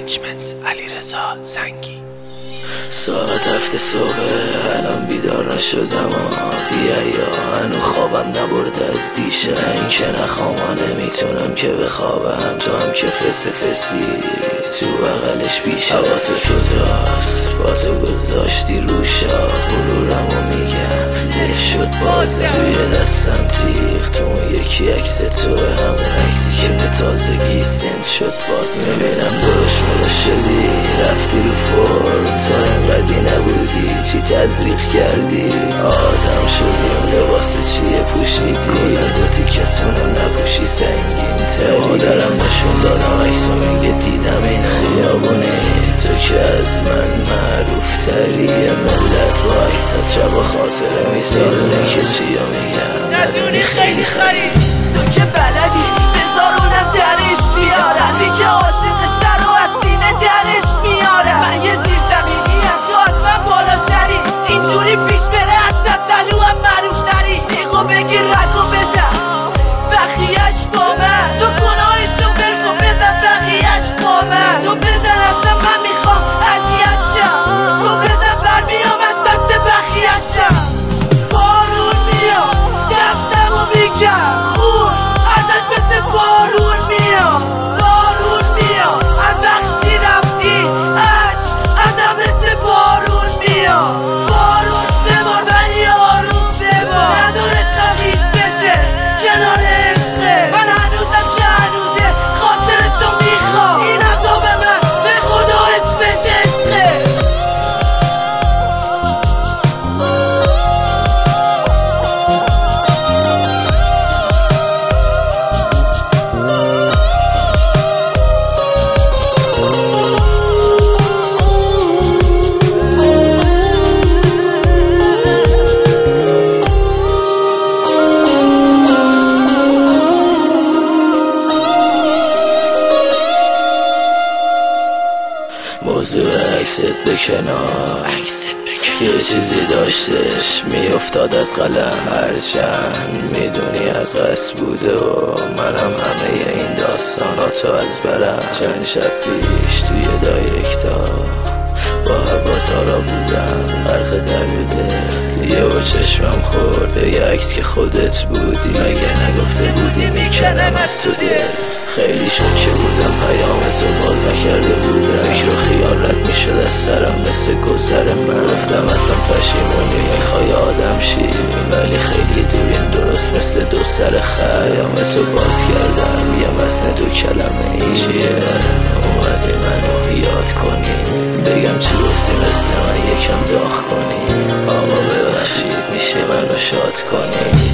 منیجمنت علیرضا زنگی. ساعت 7 صبح الان بیدار نشدم بیا هنو خوابم نبرده از دیشب. این که نخوام نمیتونم که بخوابم، تو هم که فسی تو بغلش بیشه. حواست کجاست با تو گذاشتی روشا، غرورمو میگم یه شد بازه توی دستم تیغ، تو اون یکی عکس توه، همون عکسی که به تازگی سنت شد واسه. میبینم درش شدی رفتی رو فرم، تا انقدی نبودی چی تزریق کردی، آدم شدیم لباس چیه پوشیدی، کلا تو تیکسونو نپوشی سنگین تری. مادرم نشون دادم عکسو میگه دیدم این خیابونی، تو که از من معروف تری. ملت با عکست شب و خاطره میسازه که چیا میگم ندونی خیلی خرید. تو که بلدی بذارونم درش بیارم، بی که عاشق سر و از سینه درش میارم. من یه زیر زمینیم تو از من بالاتری، اینجوری پیش بره از تطلو هم معروف تری. تیغو بگیر رگو بزن بخیش با من، تو گناهشو بلکو بزن بخیش با من. تو بزن اصلا من میخوام اذیت شم، تو بزن برمیام از دست بخیش شم. بارون میام دستمو میگم خون ازش مثل بارون میام، بارون میام از وقتی رفتی ازم مثل بارون میام. بارون ببار ولی آروم ببار، ندارش خیز بشه کنار عشقه. من هنوزم که هنوزه خاطرشو میخوام، این عذاب من به خدا اسمش عشقه. موضوع عکست به کنار، یه چیزی داشتش میافتاد از قلم، هرچند میدونی از قصد بوده و منم همه این داستاناتو از برم. چند شب پیش توی دایرکتا با هوادارا بودم غرق درده، یه و چشمم خورده یه عکس که خودت بودی، مگه نگفته بودی میکنم از تو دل. خیلی شوکه بودم پیامتو باز نکرده بودم، فکر و خیال رد میشد از سرم مثل گذر من. گفتم حتما پشیمونی میخوای آدم شی، ولی خیلی دوریم درست مثل دو سر خیامتو باز کردم یه متن دو کلمه ای چیه، اومدی منو یاد کنی بگم چی گفتی مثل من یکم داغ کنی. آقا ببخشید میشه منو شاد کنی.